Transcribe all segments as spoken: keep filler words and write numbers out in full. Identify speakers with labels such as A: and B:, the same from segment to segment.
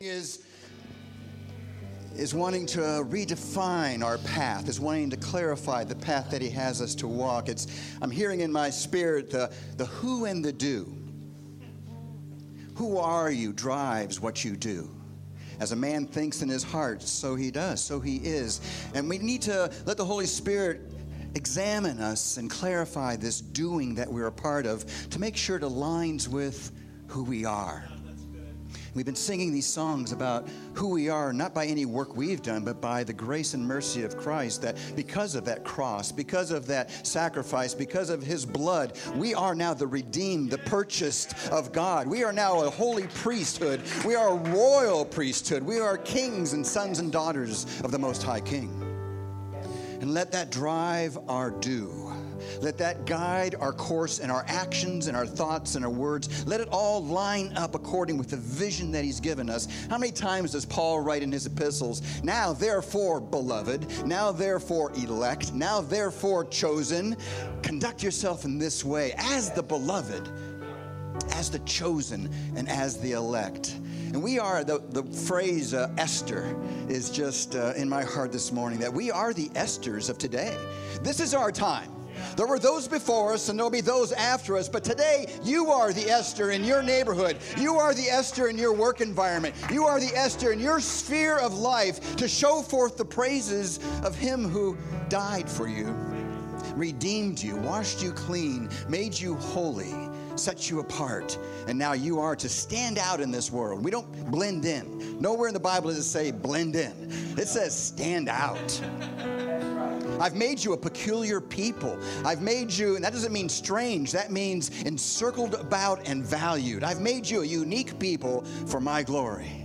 A: is is wanting to redefine our path, is wanting to clarify the path that he has us to walk. It's I'm hearing in my spirit the, the who and the do. Who are you drives what you do. As a man thinks in his heart, so he does, so he is. And we need to let the Holy Spirit examine us and clarify this doing that we're a part of to make sure it aligns with who we are. We've been singing these songs about who we are, not by any work we've done, but by the grace and mercy of Christ, that because of that cross, because of that sacrifice, because of his blood, we are now the redeemed, the purchased of God. We are now a holy priesthood. We are a royal priesthood. We are kings and sons and daughters of the Most High King. And let that drive our do. Let that guide our course and our actions and our thoughts and our words. Let it all line up according with the vision that he's given us. How many times does Paul write in his epistles, now therefore beloved, now therefore elect, now therefore chosen, conduct yourself in this way as the beloved, as the chosen, and as the elect. And we are, the, the phrase uh, Esther is just uh, in my heart this morning, that we are the Esthers of today. This is our time. There were those before us and there'll be those after us, but today you are the Esther in your neighborhood. You are the Esther in your work environment. You are the Esther in your sphere of life to show forth the praises of him who died for you, redeemed you, washed you clean, made you holy, set you apart, and now you are to stand out in this world. We don't blend in. Nowhere in the Bible does it say blend in. It says stand out. I've made you a peculiar people. I've made you, and that doesn't mean strange. That means encircled about and valued. I've made you a unique people for my glory.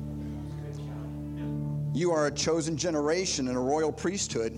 A: You are a chosen generation and a royal priesthood,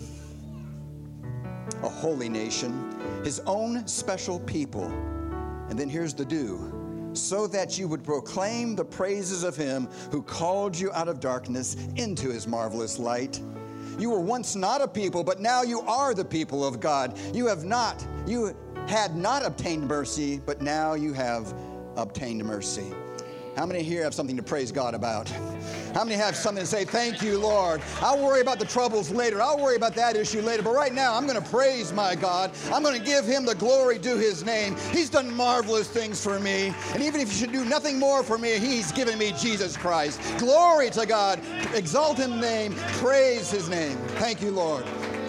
A: a holy nation, his own special people. And then here's the do. So that you would proclaim the praises of him who called you out of darkness into his marvelous light. You were once not a people, but now you are the people of God. You have not, you had not obtained mercy, but now you have obtained mercy. How many here have something to praise God about? How many have something to say, thank you, Lord? I'll worry about the troubles later. I'll worry about that issue later. But right now, I'm going to praise my God. I'm going to give him the glory due his name. He's done marvelous things for me. And even if he should do nothing more for me, he's given me Jesus Christ. Glory to God. Exalt his name. Praise his name. Thank you, Lord.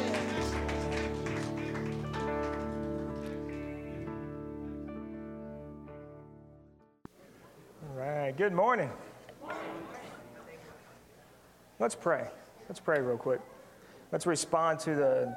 B: Good morning. Let's pray. Let's pray real quick. Let's respond to the,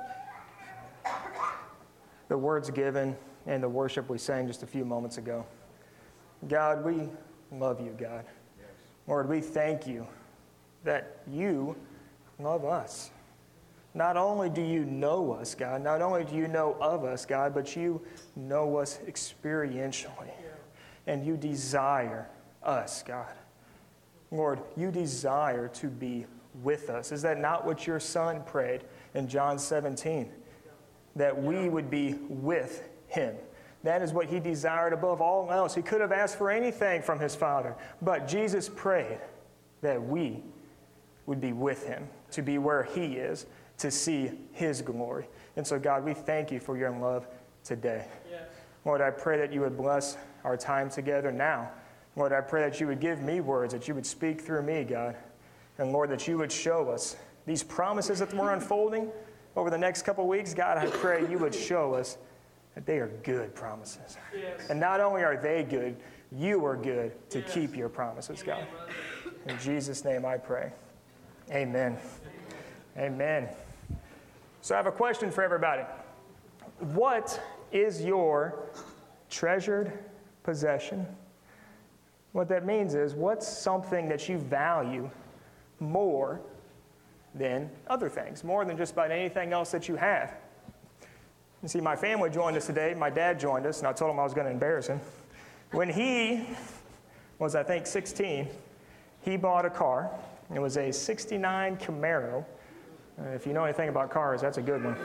B: the words given and the worship we sang just a few moments ago. God, we love you, God. Lord, we thank you that you love us. Not only do you know us, God, not only do you know of us, God, but you know us experientially. And you desire us, God. Lord, you desire to be with us. Is that not what your son prayed in John seventeen? That we would be with him. That is what he desired above all else. He could have asked for anything from his Father, but Jesus prayed that we would be with him, to be where he is, to see his glory. And so, God, we thank you for your love today. Yes. Lord, I pray that you would bless our time together now. Lord, I pray that you would give me words, that you would speak through me, God. And Lord, that you would show us these promises that we're unfolding over the next couple of weeks. God, I pray you would show us that they are good promises. Yes. And not only are they good, you are good to yes. keep your promises, God. In Jesus' name I pray. Amen. Amen. So I have a question for everybody. What is your treasured possession? What that means is, what's something that you value more than other things, more than just about anything else that you have? You see, my family joined us today. My dad joined us, and I told him I was going to embarrass him. When he was, I think, sixteen, he bought a car. It was a sixty-nine Camaro. Uh, if you know anything about cars, that's a good one.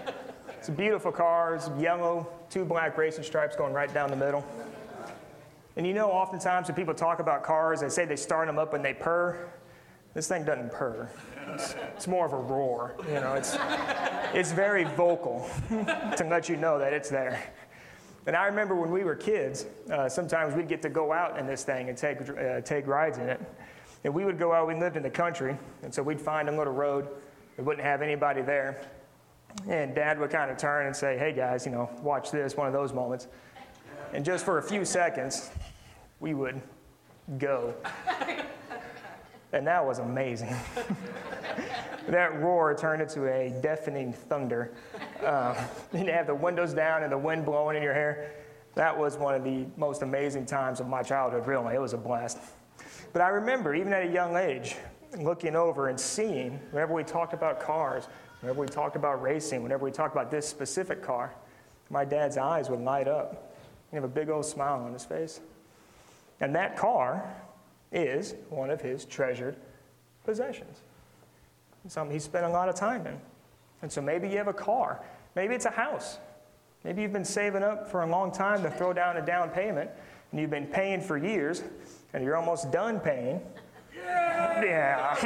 B: It's a beautiful car. It's yellow, two black racing stripes going right down the middle. And you know, oftentimes when people talk about cars, they say they start them up and they purr. This thing doesn't purr. It's, it's more of a roar. You know, it's, it's very vocal to let you know that it's there. And I remember when we were kids, uh, sometimes we'd get to go out in this thing and take, uh, take rides in it. And we would go out, we lived in the country, and so we'd find a little road. We wouldn't have anybody there. And Dad would kind of turn and say, hey guys, you know, watch this, one of those moments. And just for a few seconds, we would go. And that was amazing. That roar turned into a deafening thunder. Uh, and you have the windows down and the wind blowing in your hair. That was one of the most amazing times of my childhood, really. It was a blast. But I remember, even at a young age, looking over and seeing, whenever we talked about cars, whenever we talked about racing, whenever we talked about this specific car, my dad's eyes would light up. He'd have a big old smile on his face. And that car is one of his treasured possessions. Something he spent a lot of time in. And so maybe you have a car. Maybe it's a house. Maybe you've been saving up for a long time to throw down a down payment, and you've been paying for years, and you're almost done paying. Yeah.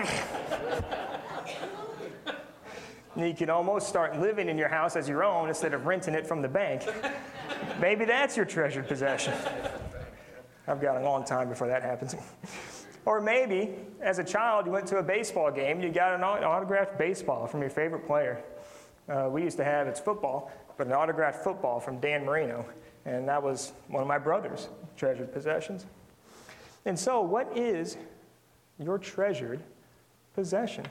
B: And you can almost start living in your house as your own instead of renting it from the bank. Maybe that's your treasured possession. I've got a long time before that happens. Or maybe, as a child, you went to a baseball game and you got an autographed baseball from your favorite player. Uh, we used to have, it's football, but an autographed football from Dan Marino. And that was one of my brother's treasured possessions. And so, what is your treasured possession?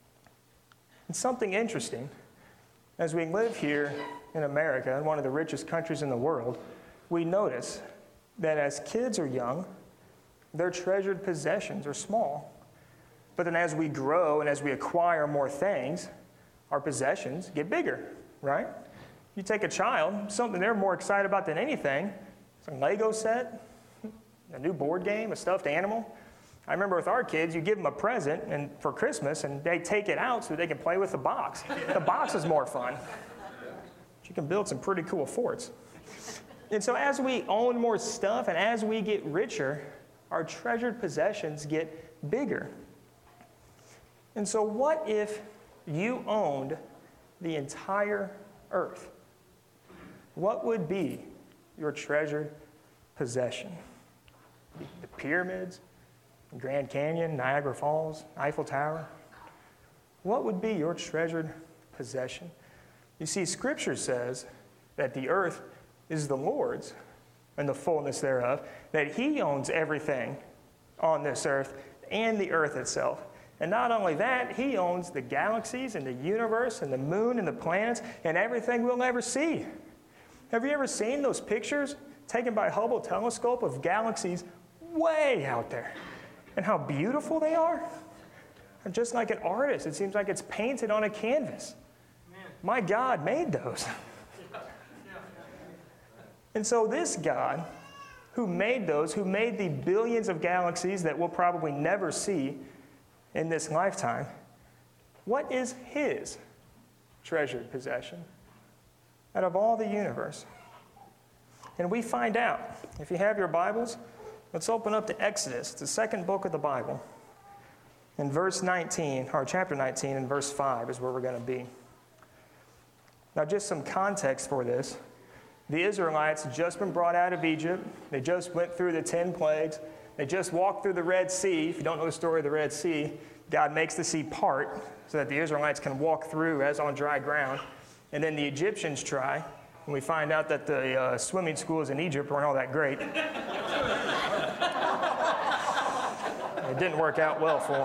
B: It's something interesting. As we live here in America, one of the richest countries in the world, we notice that as kids are young, their treasured possessions are small. But then as we grow and as we acquire more things, our possessions get bigger, right? You take a child, something they're more excited about than anything, it's a Lego set, a new board game, a stuffed animal. I remember with our kids, you give them a present and for Christmas, and they take it out so they can play with the box. The box is more fun. You can build some pretty cool forts. And so as we own more stuff and as we get richer, our treasured possessions get bigger. And so what if you owned the entire earth? What would be your treasured possession? The pyramids, Grand Canyon, Niagara Falls, Eiffel Tower? What would be your treasured possession? You see, Scripture says that the earth is the Lord's and the fullness thereof, that He owns everything on this earth and the earth itself. And not only that, He owns the galaxies and the universe and the moon and the planets and everything we'll ever see. Have you ever seen those pictures taken by Hubble telescope of galaxies way out there? And how beautiful they are? And just like an artist, it seems like it's painted on a canvas. Man. My God made those. And so this God, who made those, who made the billions of galaxies that we'll probably never see in this lifetime, what is His treasured possession out of all the universe? And we find out. If you have your Bibles, let's open up to Exodus, the second book of the Bible. In verse nineteen, or chapter nineteen, and verse five is where we're going to be. Now, just some context for this. The Israelites had just been brought out of Egypt. They just went through the ten plagues. They just walked through the Red Sea. If you don't know the story of the Red Sea, God makes the sea part so that the Israelites can walk through as on dry ground. And then the Egyptians try, and we find out that the uh, swimming schools in Egypt weren't all that great. It didn't work out well for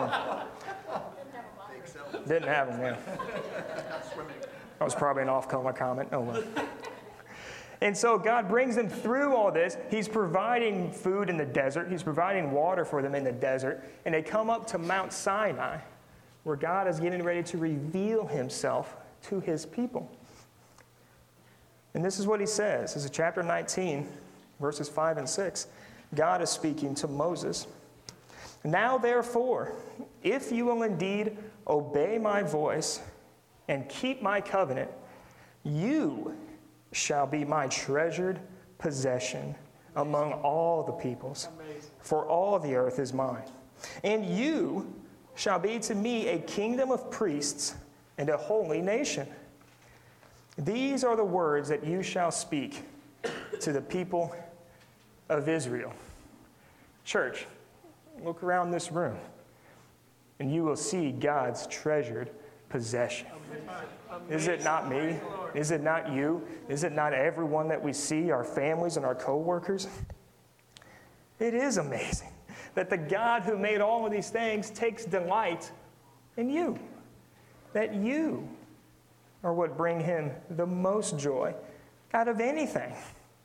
B: them. Didn't have them, yeah. That was probably an off-color comment. Oh, well. And so God brings them through all this. He's providing food in the desert. He's providing water for them in the desert. And they come up to Mount Sinai, where God is getting ready to reveal Himself to His people. And this is what He says. This is chapter nineteen, verses five and six. God is speaking to Moses. Now, therefore, if you will indeed obey my voice and keep my covenant, you shall be my treasured possession among all the peoples. For all the earth is mine. And you shall be to me a kingdom of priests and a holy nation. These are the words that you shall speak to the people of Israel. Church, look around this room, and you will see God's treasured possession. Is it not me? Is it not you? Is it not everyone that we see, our families and our co-workers? It is amazing that the God who made all of these things takes delight in you. That you are what bring him the most joy out of anything.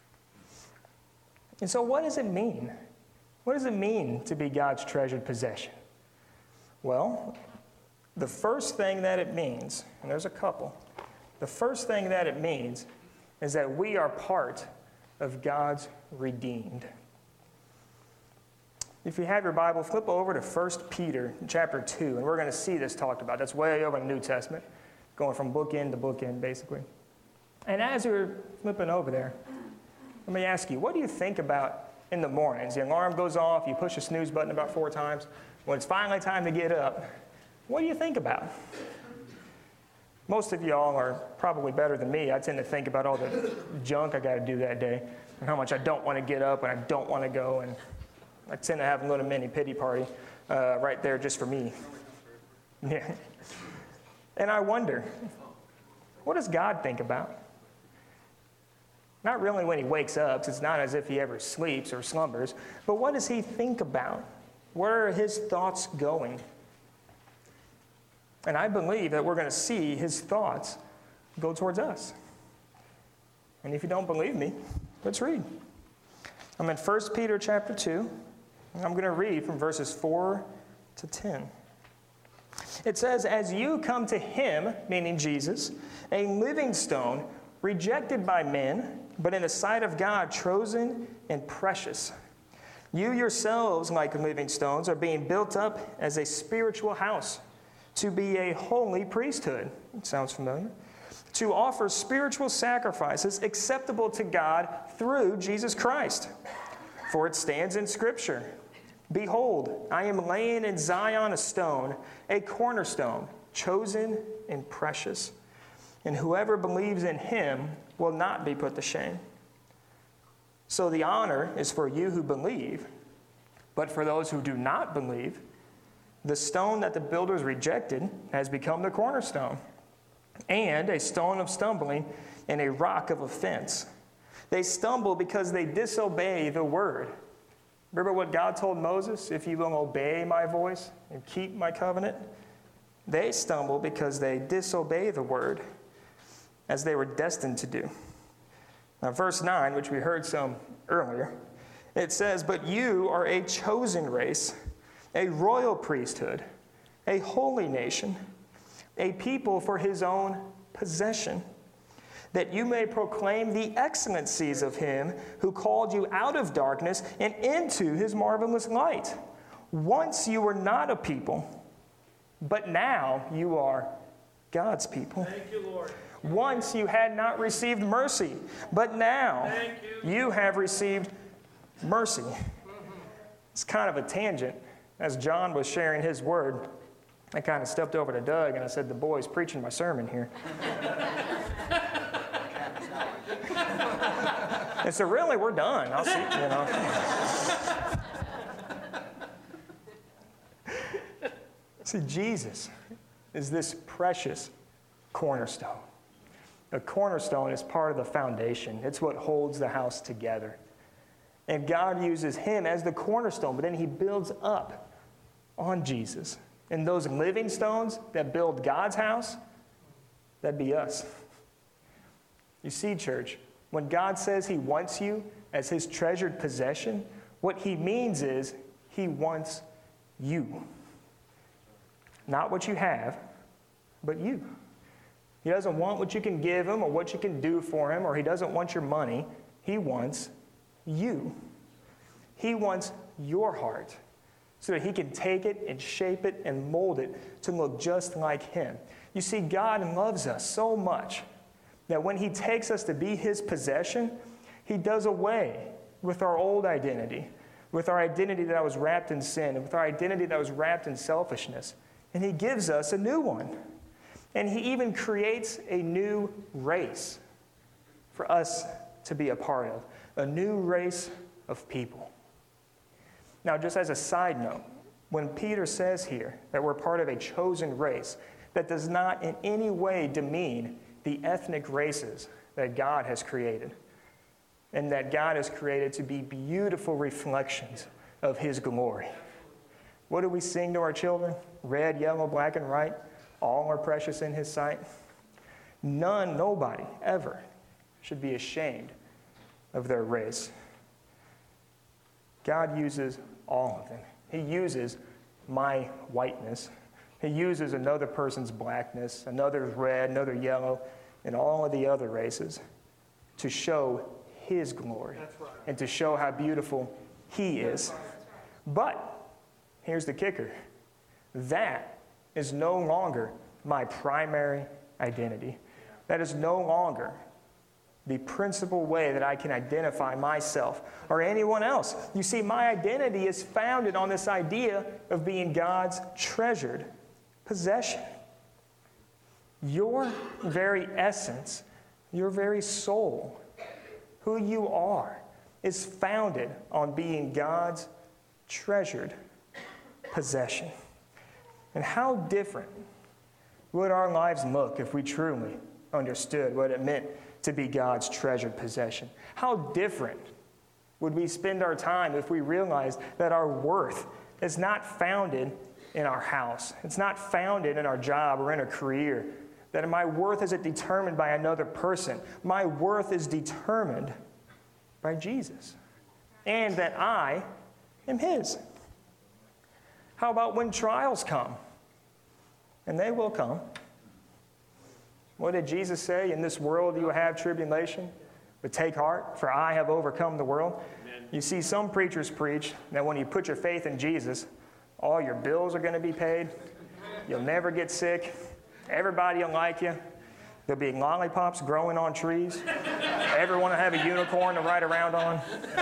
B: And so what does it mean? What does it mean to be God's treasured possession? Well, the first thing that it means, and there's a couple, the first thing that it means is that we are part of God's redeemed. If you have your Bible, flip over to First Peter chapter two, and we're going to see this talked about. That's way over in the New Testament, going from book end to book end, basically. And as you're flipping over there, let me ask you, what do you think about in the mornings? The alarm goes off, you push the snooze button about four times. When it's finally time to get up, what do you think about? Most of y'all are probably better than me. I tend to think about all the junk I got to do that day and how much I don't want to get up and I don't want to go. And I tend to have a little mini pity party uh, right there just for me. Yeah. And I wonder, what does God think about? Not really when he wakes up, 'cause it's not as if he ever sleeps or slumbers, but what does he think about? Where are his thoughts going? And I believe that we're going to see his thoughts go towards us. And if you don't believe me, let's read. I'm in First Peter chapter two, and I'm going to read from verses four to ten. It says, "As you come to him," meaning Jesus, "a living stone, rejected by men, but in the sight of God, chosen and precious. You yourselves, like living stones, are being built up as a spiritual house, to be a holy priesthood." It sounds familiar. "To offer spiritual sacrifices acceptable to God through Jesus Christ. For it stands in Scripture, 'Behold, I am laying in Zion a stone, a cornerstone, chosen and precious. And whoever believes in him will not be put to shame.' So the honor is for you who believe, but for those who do not believe, the stone that the builders rejected has become the cornerstone, and a stone of stumbling and a rock of offense. They stumble because they disobey the word." Remember what God told Moses? "If you will obey my voice and keep my covenant." They stumble because they disobey the word, as they were destined to do. Now, verse nine, which we heard some earlier, it says, "But you are a chosen race, a royal priesthood, a holy nation, a people for his own possession, that you may proclaim the excellencies of him who called you out of darkness and into his marvelous light. Once you were not a people, but now you are God's people.
C: Thank you, Lord.
B: Once you had not received mercy, but now
C: Thank you.
B: you have received mercy." It's kind of a tangent. As John was sharing his word, I kind of stepped over to Doug and I said, "The boy's preaching my sermon here." And so really, we're done. I'll see, you know. See, Jesus is this precious cornerstone. A cornerstone is part of the foundation. It's what holds the house together. And God uses him as the cornerstone, but then he builds up on Jesus. And those living stones that build God's house, that'd be us. You see, church, when God says he wants you as his treasured possession, what he means is he wants you. Not what you have, but you. He doesn't want what you can give him or what you can do for him, or he doesn't want your money. He wants you. He wants your heart so that he can take it and shape it and mold it to look just like him. You see, God loves us so much that when he takes us to be his possession, he does away with our old identity, with our identity that was wrapped in sin, and with our identity that was wrapped in selfishness. And he gives us a new one. And he even creates a new race for us to be a part of, a new race of people. Now, just as a side note, when Peter says here that we're part of a chosen race, that does not in any way demean the ethnic races that God has created, and that God has created to be beautiful reflections of his glory. What do we sing to our children? Red, yellow, black, and white, all are precious in his sight. None, nobody, ever should be ashamed of their race. God uses all of them. He uses my whiteness. He uses another person's blackness, another's red, another yellow, and all of the other races to show his glory. That's right. And to show how beautiful he is. But here's the kicker. That is no longer my primary identity. That is no longer the principal way that I can identify myself or anyone else. You see, my identity is founded on this idea of being God's treasured possession. Your very essence, your very soul, who you are, is founded on being God's treasured possession. And how different would our lives look if we truly understood what it meant to be God's treasured possession? How different would we spend our time if we realized that our worth is not founded in our house, it's not founded in our job or in a career, that my worth isn't determined by another person. My worth is determined by Jesus, and that I am his. How about when trials come? And they will come. What did Jesus say? In this world you will have tribulation, but take heart, for I have overcome the world. Amen. You see, some preachers preach that when you put your faith in Jesus, all your bills are going to be paid. You'll never get sick. Everybody will like you. There'll be lollipops growing on trees. Everyone will have a unicorn to ride around on.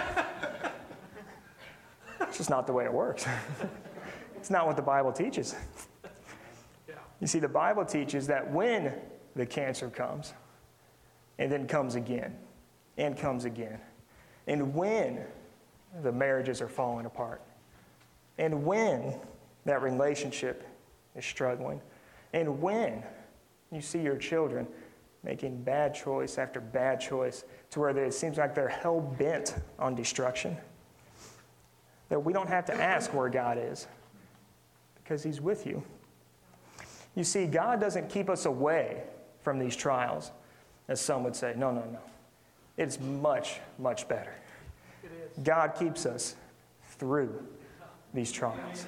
B: It's just not the way it works. It's not what the Bible teaches. You see, the Bible teaches that when the cancer comes, and then comes again, and comes again, and when the marriages are falling apart, and when that relationship is struggling, and when you see your children making bad choice after bad choice to where it seems like they're hell-bent on destruction, that we don't have to ask where God is, because he's with you. You see, God doesn't keep us away from these trials, as some would say. No, no, no. It's much, much better. God keeps us through these trials.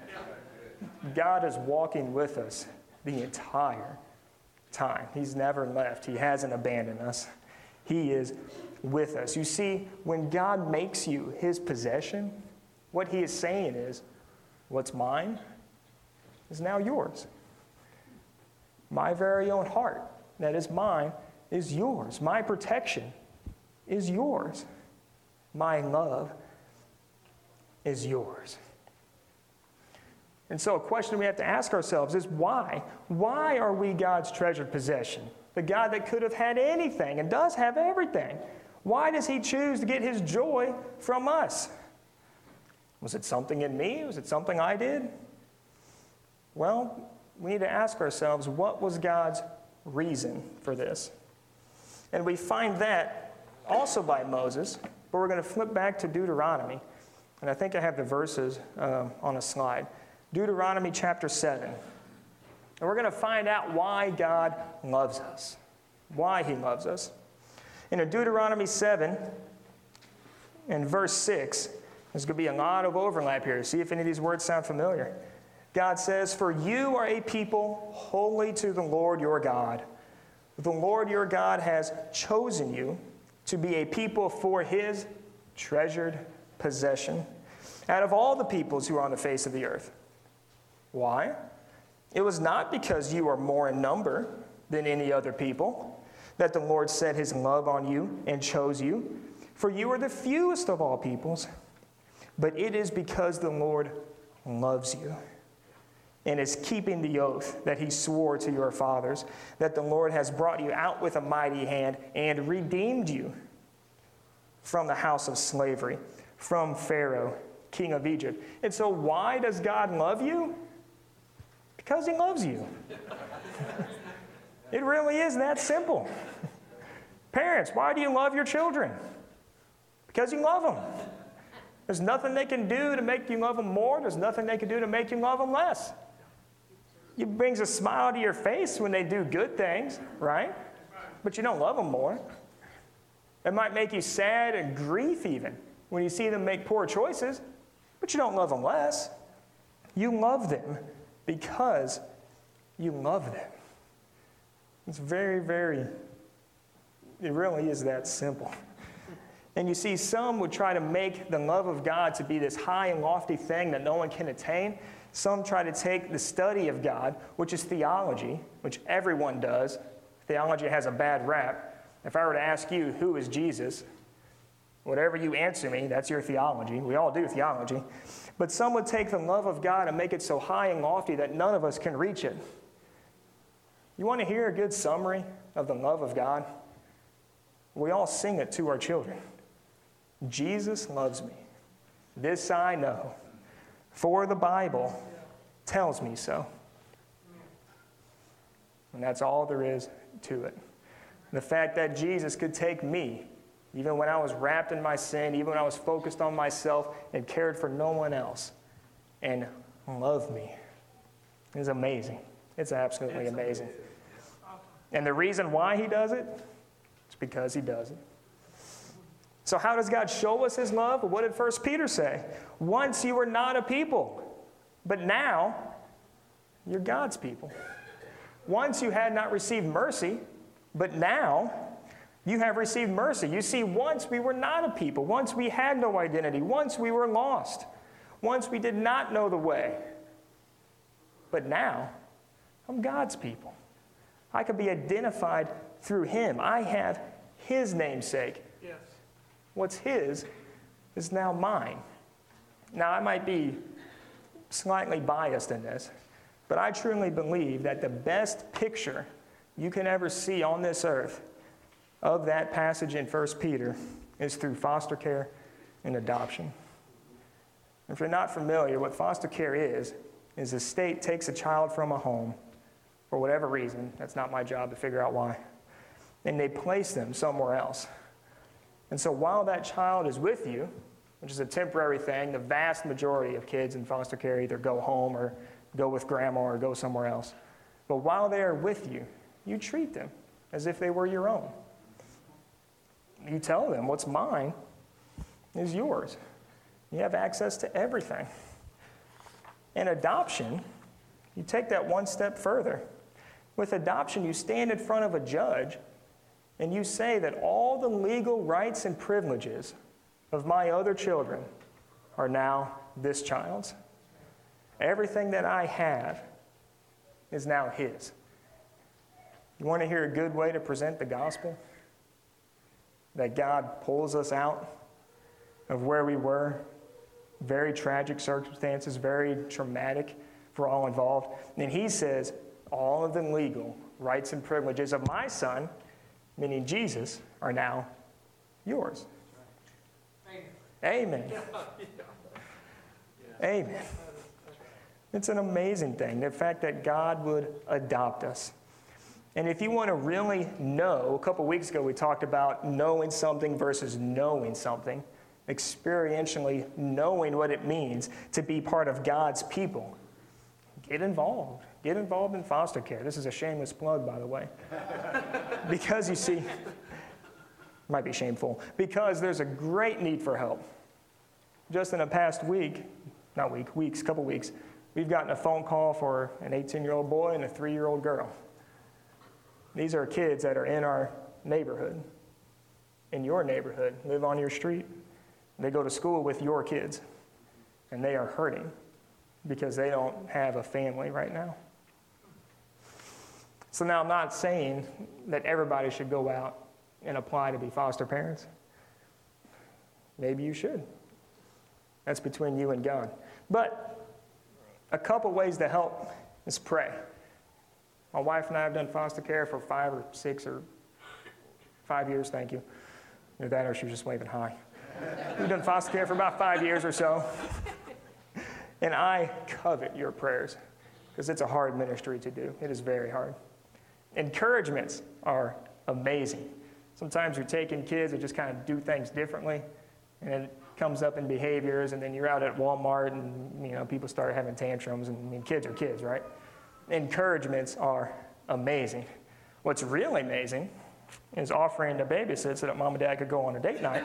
B: God is walking with us the entire time. He's never left. He hasn't abandoned us. He is with us. You see, when God makes you his possession, what he is saying is, what's mine is now yours. My very own heart that is mine is yours. My protection is yours. My love is yours. And so a question we have to ask ourselves is why? Why are we God's treasured possession? The God that could have had anything and does have everything. Why does he choose to get his joy from us? Was it something in me? Was it something I did? Well, we need to ask ourselves, what was God's reason for this? And we find that also by Moses, but we're going to flip back to Deuteronomy. And I think I have the verses uh, on a slide. Deuteronomy chapter seven. And we're going to find out why God loves us, why he loves us. And in Deuteronomy seven, in verse six, there's going to be a lot of overlap here. See if any of these words sound familiar. God says, "For you are a people holy to the Lord your God. The Lord your God has chosen you to be a people for his treasured possession out of all the peoples who are on the face of the earth." Why? It was not because you are more in number than any other people that the Lord set his love on you and chose you, For you are the fewest of all peoples, but it is because the Lord loves you and is keeping the oath that he swore to your fathers, that the Lord has brought you out with a mighty hand and redeemed you from the house of slavery, from Pharaoh, king of Egypt. And so why does God love you? Because he loves you. It really is that simple. Parents, why do you love your children? Because you love them. There's nothing they can do to make you love them more. There's nothing they can do to make you love them less. It brings a smile to your face when they do good things, right? But you don't love them more. It might make you sad and grief even when you see them make poor choices, but you don't love them less. You love them because you love them. It's very, very, it really is that simple. And you see, some would try to make the love of God to be this high and lofty thing that no one can attain. Some try to take the study of God, which is theology, which everyone does. Theology has a bad rap. If I were to ask you, who is Jesus? Whatever you answer me, that's your theology. We all do theology. But some would take the love of God and make it so high and lofty that none of us can reach it. You want to hear a good summary of the love of God? We all sing it to our children. Jesus loves me. This I know, for the Bible tells me so. And that's all there is to it. The fact that Jesus could take me, even when I was wrapped in my sin, even when I was focused on myself and cared for no one else, and love me, is amazing. It's absolutely it's amazing. amazing. And the reason why he does it, it's because he does it. So how does God show us his love? What did First Peter say? Once you were not a people, but now you're God's people. Once you had not received mercy, but now you have received mercy. You see, once we were not a people. Once we had no identity. Once we were lost. Once we did not know the way. But now I'm God's people. I can be identified through him. I have his namesake. Yes. What's his is now mine. Now, I might be slightly biased in this, but I truly believe that the best picture you can ever see on this earth of that passage in First Peter is through foster care and adoption. If you're not familiar, what foster care is, is the state takes a child from a home for whatever reason. That's not my job to figure out why. And they place them somewhere else. And so while that child is with you, which is a temporary thing, the vast majority of kids in foster care either go home or go with grandma or go somewhere else. But while they are with you, you treat them as if they were your own. You tell them what's mine is yours. You have access to everything. In adoption, you take that one step further. With adoption, you stand in front of a judge and you say that all the legal rights and privileges of my other children are now this child's. Everything that I have is now his. You want to hear a good way to present the gospel? That God pulls us out of where we were. Very tragic circumstances, very traumatic for all involved. And he says, all of the legal rights and privileges of my son, meaning Jesus, are now yours. Amen. Amen. Amen. It's an amazing thing, the fact that God would adopt us. And if you want to really know, a couple weeks ago we talked about knowing something versus knowing something, experientially knowing what it means to be part of God's people. Get involved. Get involved in foster care. This is a shameless plug, by the way. Because you see, might be shameful, because there's a great need for help. Just in the past week, not week, weeks, couple weeks, we've gotten a phone call for an eighteen-year-old boy and a three-year-old girl. These are kids that are in our neighborhood, in your neighborhood, live on your street. They go to school with your kids, and they are hurting because they don't have a family right now. So now I'm not saying that everybody should go out and apply to be foster parents, maybe you should. That's between you and God. But a couple ways to help is pray. My wife and I have done foster care for five or six or five years, thank you. Either that or she was just waving hi. We've done foster care for about five years or so. And I covet your prayers because it's a hard ministry to do. It is very hard. Encouragements are amazing. Sometimes you're taking kids that just kind of do things differently, and it comes up in behaviors, and then you're out at Walmart, and you know people start having tantrums, and I mean, kids are kids, right? Encouragements are amazing. What's really amazing is offering to babysit so that mom and dad could go on a date night.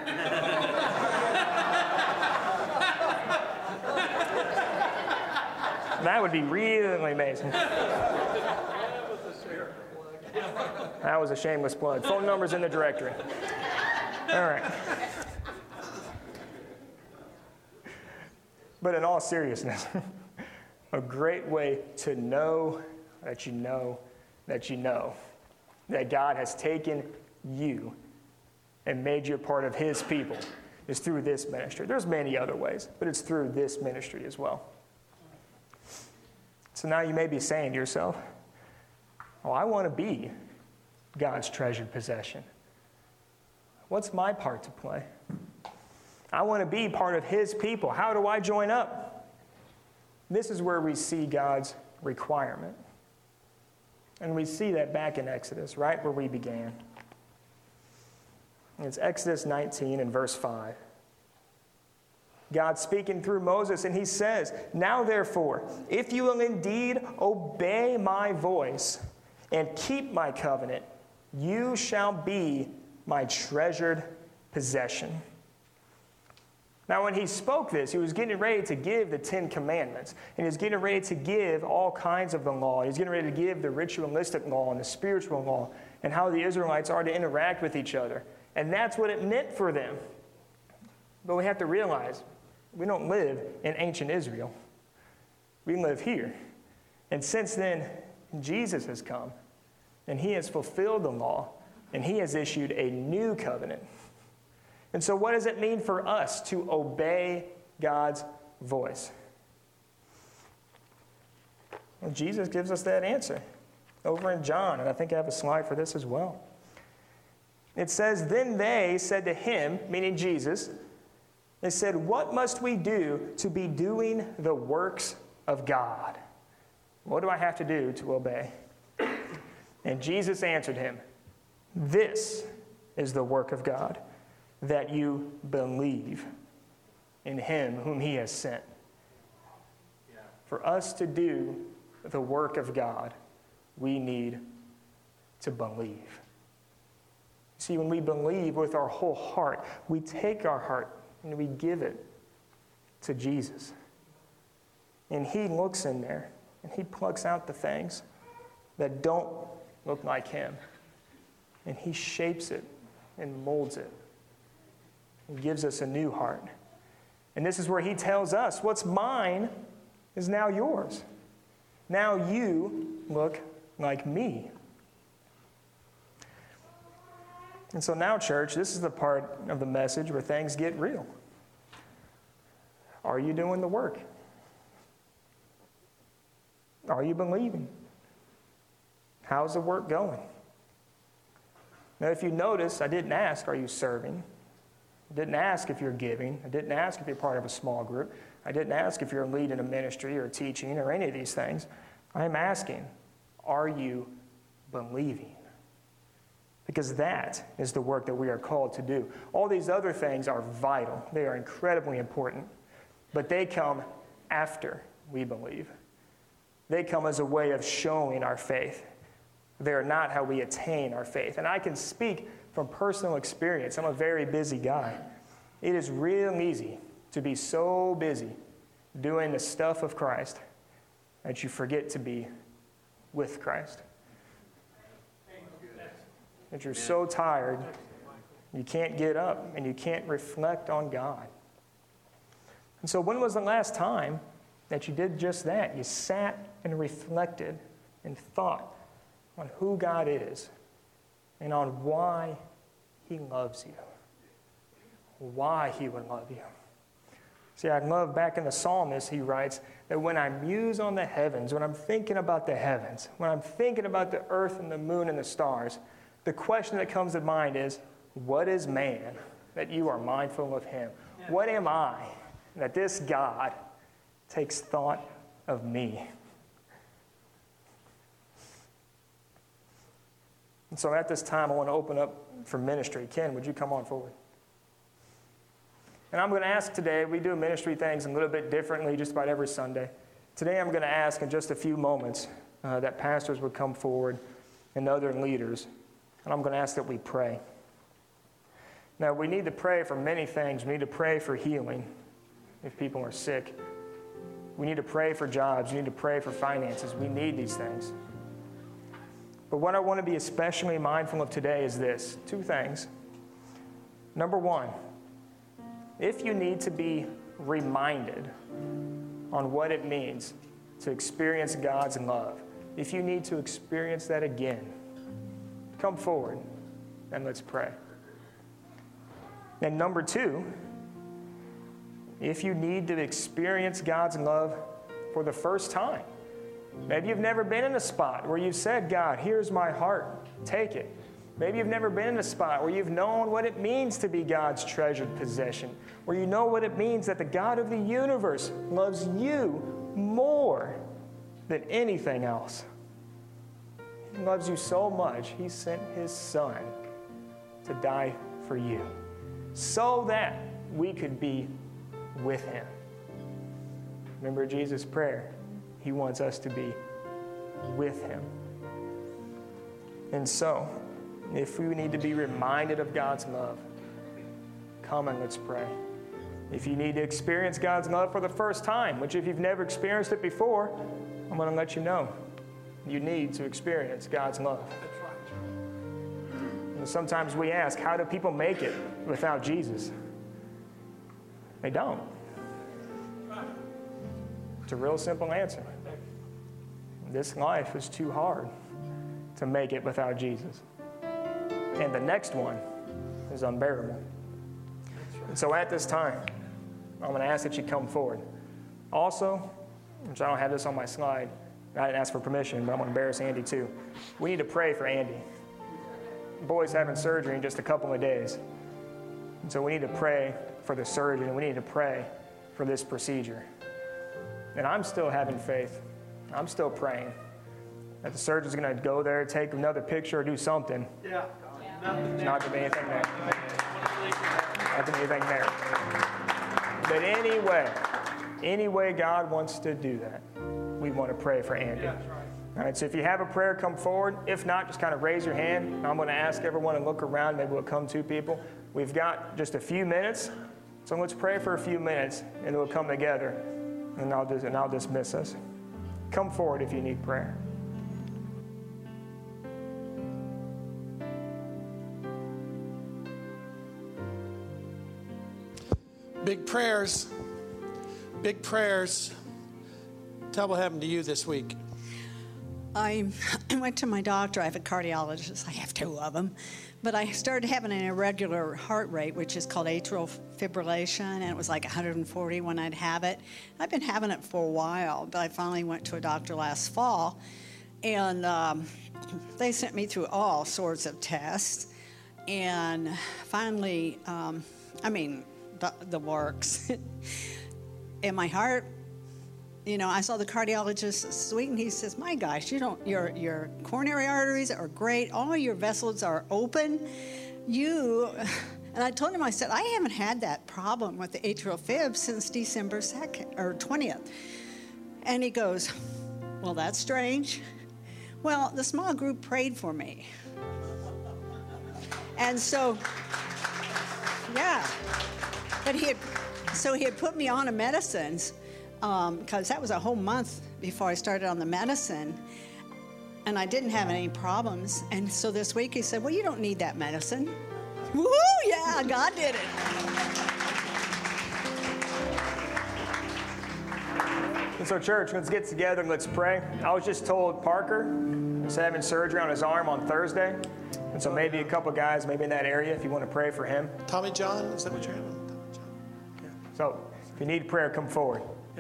B: That would be really amazing. That was a shameless plug. Phone number's in the directory. All right. But in all seriousness, a great way to know that you know that you know that God has taken you and made you a part of his people is through this ministry. There's many other ways, but it's through this ministry as well. So now you may be saying to yourself, oh, I want to be God's treasured possession. What's my part to play? I want to be part of his people. How do I join up? This is where we see God's requirement. And we see that back in Exodus, right where we began. It's Exodus nineteen and verse five. God speaking through Moses, and he says, now therefore, if you will indeed obey my voice and keep my covenant, you shall be my treasured possession. Now, when he spoke this, he was getting ready to give the Ten Commandments, and he was getting ready to give all kinds of the law. He was getting ready to give the ritualistic law and the spiritual law and how the Israelites are to interact with each other. And that's what it meant for them. But we have to realize, we don't live in ancient Israel. We live here. And since then, Jesus has come, and he has fulfilled the law, and he has issued a new covenant. And so what does it mean for us to obey God's voice? Well, Jesus gives us that answer over in John, and I think I have a slide for this as well. It says, then they said to him, meaning Jesus, they said, what must we do to be doing the works of God? What do I have to do to obey? And Jesus answered him, this is the work of God, that you believe in him whom he has sent. Yeah. For us to do the work of God, we need to believe. See, when we believe with our whole heart, we take our heart and we give it to Jesus. And he looks in there and he plucks out the things that don't look like him. And he shapes it and molds it and gives us a new heart. And this is where he tells us, what's mine is now yours. Now you look like me. And so now, church, this is the part of the message where things get real. Are you doing the work? Are you believing? How's the work going? Now, if you notice, I didn't ask, are you serving? I didn't ask if you're giving. I didn't ask if you're part of a small group. I didn't ask if you're leading a ministry or teaching or any of these things. I'm asking, are you believing? Because that is the work that we are called to do. All these other things are vital. They are incredibly important. But they come after we believe. They come as a way of showing our faith. They are not how we attain our faith. And I can speak from personal experience. I'm a very busy guy. It is real easy to be so busy doing the stuff of Christ that you forget to be with Christ. That you're so tired, you can't get up and you can't reflect on God. And so when was the last time that you did just that? You sat and reflected and thought on who God is and on why he loves you. why he would love you. See, I love back in the psalmist, he writes that when I muse on the heavens, when I'm thinking about the heavens, when I'm thinking about the earth and the moon and the stars, the question that comes to mind is, what is man that you are mindful of him? What am I that this God takes thought of me? And so at this time, I want to open up for ministry. Ken, would you come on forward? And I'm going to ask today, we do ministry things a little bit differently just about every Sunday. Today I'm going to ask in just a few moments uh, that pastors would come forward and other leaders. And I'm going to ask that we pray. Now, we need to pray for many things. We need to pray for healing if people are sick. We need to pray for jobs. We need to pray for finances. We need these things. But what I want to be especially mindful of today is this, two things. Number one, if you need to be reminded on what it means to experience God's love, if you need to experience that again, come forward and let's pray. And number two, if you need to experience God's love for the first time, maybe you've never been in a spot where you've said, God, here's my heart, take it. Maybe you've never been in a spot where you've known what it means to be God's treasured possession, where you know what it means that the God of the universe loves you more than anything else. He loves you so much, he sent his son to die for you so that we could be with him. Remember Jesus' prayer? He wants us to be with him. And so, if we need to be reminded of God's love, come and let's pray. If you need to experience God's love for the first time, which if you've never experienced it before, I'm going to let you know. You need to experience God's love. And sometimes we ask, how do people make it without Jesus? They don't. It's a real simple answer. This life is too hard to make it without Jesus. And the next one is unbearable. And so at this time, I'm going to ask that you come forward. Also, which I don't have this on my slide, I didn't ask for permission, but I'm going to embarrass Andy too. We need to pray for Andy. The boy's having surgery in just a couple of days. And so we need to pray for the surgeon, and we need to pray for this procedure. And I'm still having faith. I'm still praying that the surgeon's going to go there, take another picture, or do something. Yeah. There's not going to be anything there. Not going to be anything there. But anyway, any way God wants to do that, we want to pray for Andy. Yeah, that's right. All right, so if you have a prayer, come forward. If not, just kind of raise your hand. I'm going to ask everyone to look around. Maybe we'll come two people. We've got just a few minutes, so let's pray for a few minutes, and we'll come together, and I'll, dis- and I'll dismiss us. Come forward if you need prayer.
C: Big prayers, big prayers. Tell what happened to you this week.
D: I went to my doctor. I have a cardiologist. I have two of them. But I started having an irregular heart rate, which is called atrial fibrillation, and it was like one hundred forty when I'd have it. I've been having it for a while, but I finally went to a doctor last fall, and um, they sent me through all sorts of tests. And finally, um, I mean, the, the works. And my heart, you know, I saw the cardiologist this week, and he says, my gosh, you don't, your your coronary arteries are great. All your vessels are open. You, and I told him, I said, I haven't had that problem with the atrial fib since December second, or twentieth. And he goes, well, that's strange. Well, the small group prayed for me. And so, yeah. But he had, so he had put me on a medicines, um, because that was a whole month before I started on the medicine, and I didn't have any problems. And so this week he said, well, you don't need that medicine. Woo, yeah, God did it.
B: And so church, let's get together and let's pray. I was just told Parker is having surgery on his arm on Thursday. And so maybe a couple guys, maybe in that area, if you want to pray for him.
C: Tommy John, is that what you're having?
B: So if you need prayer, come forward.
C: Yeah.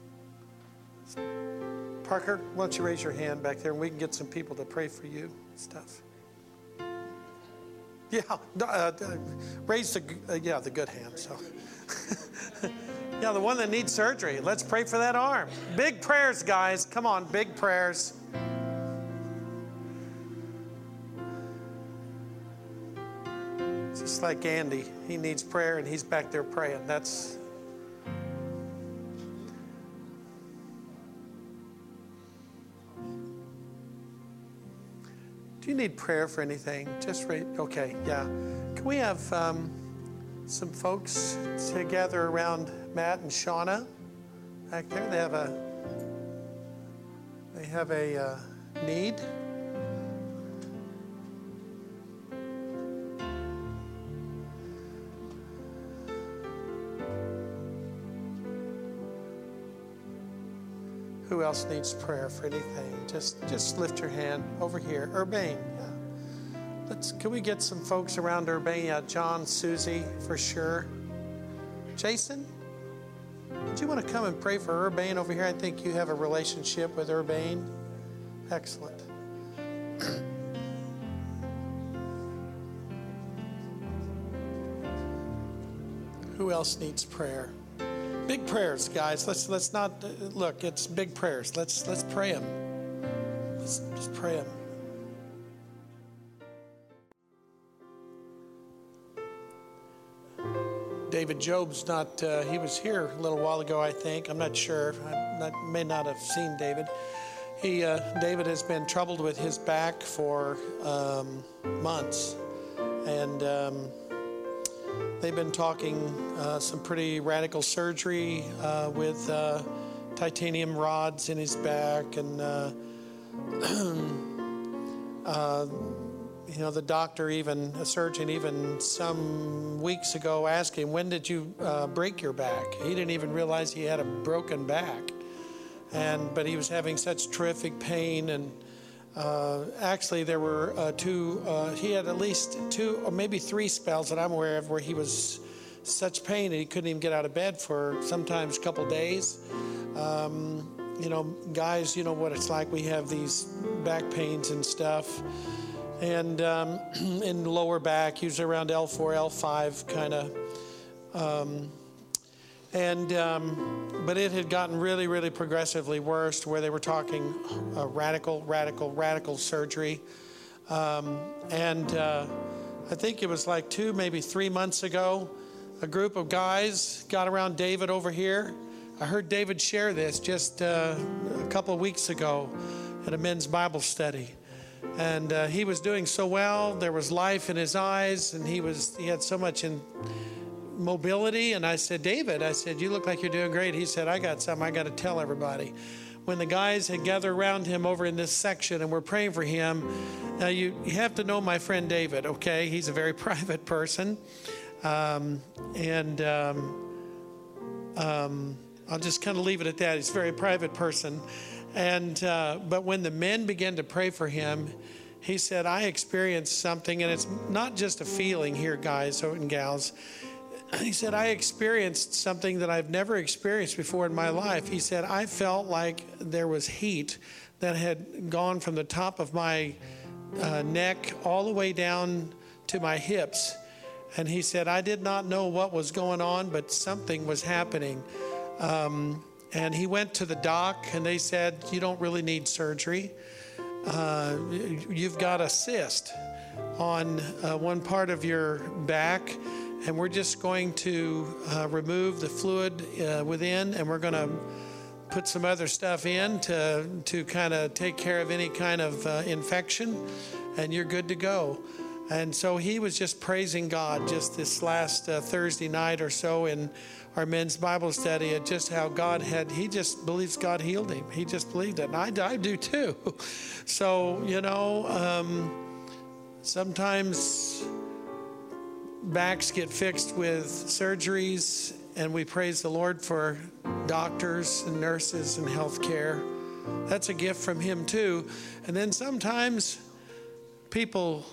C: Parker, why don't you raise your hand back there and we can get some people to pray for you and stuff. Yeah, uh, uh, raise the, uh, yeah, the good hand. So, yeah, the one that needs surgery. Let's pray for that arm. Big prayers, guys. Come on, big prayers. Just like Andy, he needs prayer and he's back there praying. That's. Do you need prayer for anything? Just right. Okay, yeah. Can we have um, some folks to gather around Matt and Shauna back there? They have a. They have a uh, need. Who else needs prayer for anything? Just just lift your hand over here. Urbane, yeah. Let's can we get some folks around Urbane? Yeah, John, Susie, for sure. Jason, do you want to come and pray for Urbane over here? I think you have a relationship with Urbane. Excellent. Who else needs prayer? Big prayers, guys. Let's let's not uh, look. It's big prayers. Let's let's pray them. Let's just pray them. David Job's not. Uh, he was here a little while ago, I think. I'm not sure. I not, may not have seen David. He uh, David has been troubled with his back for um, months, and. Um, They've been talking uh, some pretty radical surgery uh, with uh, titanium rods in his back, and uh, uh, you know the doctor, even a surgeon, even some weeks ago asked him, "When did you uh, break your back?" He didn't even realize he had a broken back, and but he was having such terrific pain and. Uh, actually, there were uh, two, uh, he had at least two or maybe three spells that I'm aware of where he was such pain that he couldn't even get out of bed for sometimes a couple days. Um, you know, guys, you know what it's like. We have these back pains and stuff. And um, in the lower back, usually around L four, L five kind of. Um, And, um, but it had gotten really, really progressively worse to where they were talking uh, radical, radical, radical surgery. Um, and uh, I think it was like two, maybe three months ago, a group of guys got around David over here. I heard David share this just uh, a couple of weeks ago at a men's Bible study. And uh, he was doing so well. There was life in his eyes, and he was he had so much in mobility. And I said, David, I said, you look like you're doing great. He said, I got something I got to tell everybody. When the guys had gathered around him over in this section and we're praying for him, now you, you have to know my friend David, okay? He's a very private person. Um, and um, um, I'll just kind of leave it at that. He's a very private person. And uh, but when the men began to pray for him, he said, I experienced something, and it's not just a feeling here, guys and gals. He said, I experienced something that I've never experienced before in my life. He said, I felt like there was heat that had gone from the top of my uh, neck all the way down to my hips. And he said, I did not know what was going on, but something was happening. Um, and he went to the doc, and they said, you don't really need surgery. Uh, you've got a cyst on uh, one part of your back. And we're just going to uh, remove the fluid uh, within, and we're going to put some other stuff in to to kind of take care of any kind of uh, infection, and you're good to go. And so he was just praising God just this last uh, Thursday night or so in our men's Bible study at just how God had, he just believes God healed him. He just believed it, and I, I do too. So, you know, um, sometimes backs get fixed with surgeries, and we praise the Lord for doctors and nurses and health care. That's a gift from him too. And then sometimes people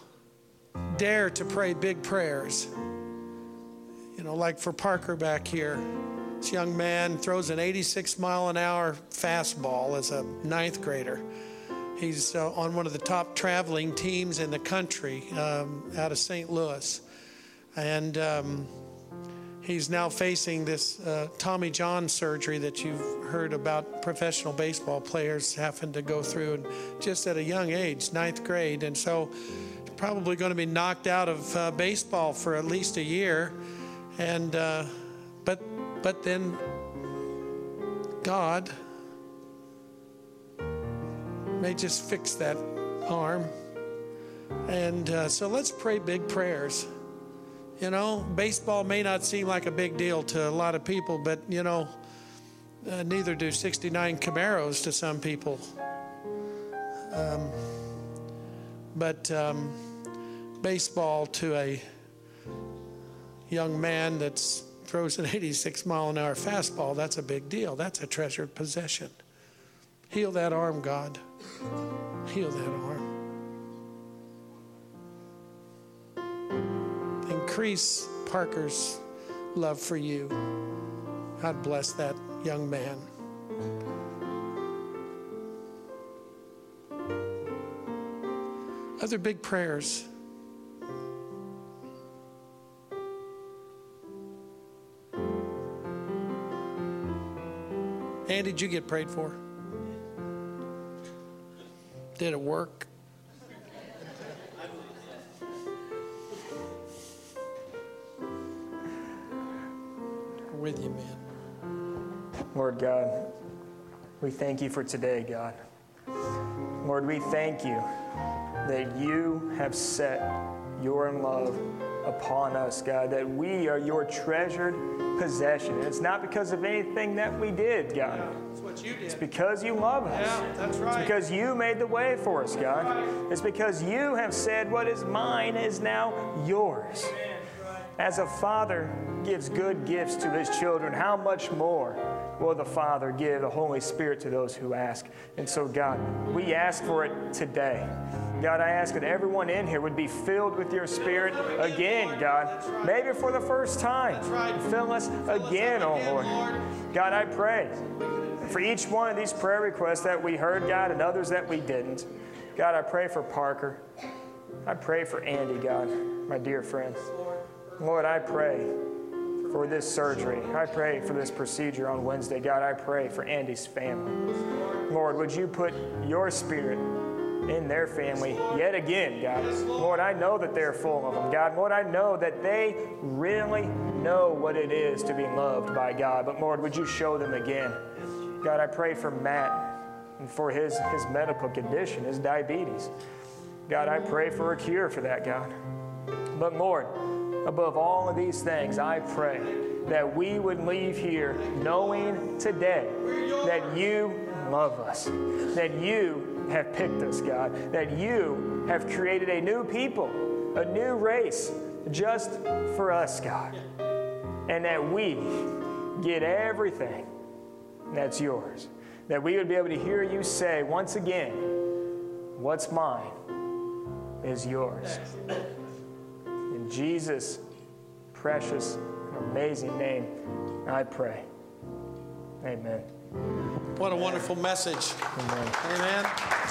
C: dare to pray big prayers. You know, like for Parker back here. This young man throws an eighty-six mile an hour fastball as a ninth grader. He's uh, on one of the top traveling teams in the country um, out of Saint Louis. And um, he's now facing this uh, Tommy John surgery that you've heard about professional baseball players having to go through, and just at a young age, ninth grade. And so probably going to be knocked out of uh, baseball for at least a year. And uh, but but then God may just fix that arm. And uh, so let's pray big prayers. You know, baseball may not seem like a big deal to a lot of people, but, you know, uh, neither do sixty-nine Camaros to some people. Um, but um, baseball to a young man that throws an eighty-six mile an hour fastball, that's a big deal. That's a treasured possession. Heal that arm, God. Heal that arm. Increase Parker's love for you. God bless that young man. Other big prayers. Andy, did you get prayed for? Did it work? With you, man.
B: Lord God, we thank you for today, God. Lord, we thank you that you have set your love upon us, God, that we are your treasured possession. And it's not because of anything that we did, God.
C: Yeah, it's what you did.
B: It's because you love us.
C: Yeah, that's right.
B: It's because you made the way for us, God.
C: Right.
B: It's because you have said what is mine is now yours. As a father gives good gifts to his children, how much more will the Father give the Holy Spirit to those who ask? And so, God, we ask for it today. God, I ask that everyone in here would be filled with your Spirit again, God. Maybe for the first time. Fill us again, oh Lord. God, I pray for each one of these prayer requests that we heard, God, and others that we didn't. God, I pray for Parker. I pray for Andy, God, my dear friend. Lord, I pray for this surgery. I pray for this procedure on Wednesday. God, I pray for Andy's family. Lord, would you put your Spirit in their family yet again, God. Lord, I know that they're full of them, God. Lord, I know that they really know what it is to be loved by God. But Lord, would you show them again? God, I pray for Matt and for his, his medical condition, his diabetes. God, I pray for a cure for that, God. But Lord, above all of these things, I pray that we would leave here knowing today that you love us, that you have picked us, God, that you have created a new people, a new race just for us, God, and that we get everything that's yours, that we would be able to hear you say once again, what's mine is yours. In Jesus' precious and amazing name, I pray. Amen.
C: What a wonderful message.
B: Amen.
C: Amen.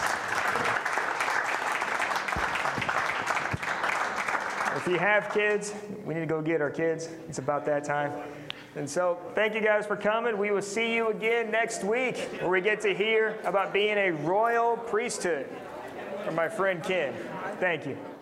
B: If you have kids, we need to go get our kids. It's about that time. And so thank you guys for coming. We will see you again next week where we get to hear about being a royal priesthood from my friend Ken. Thank you.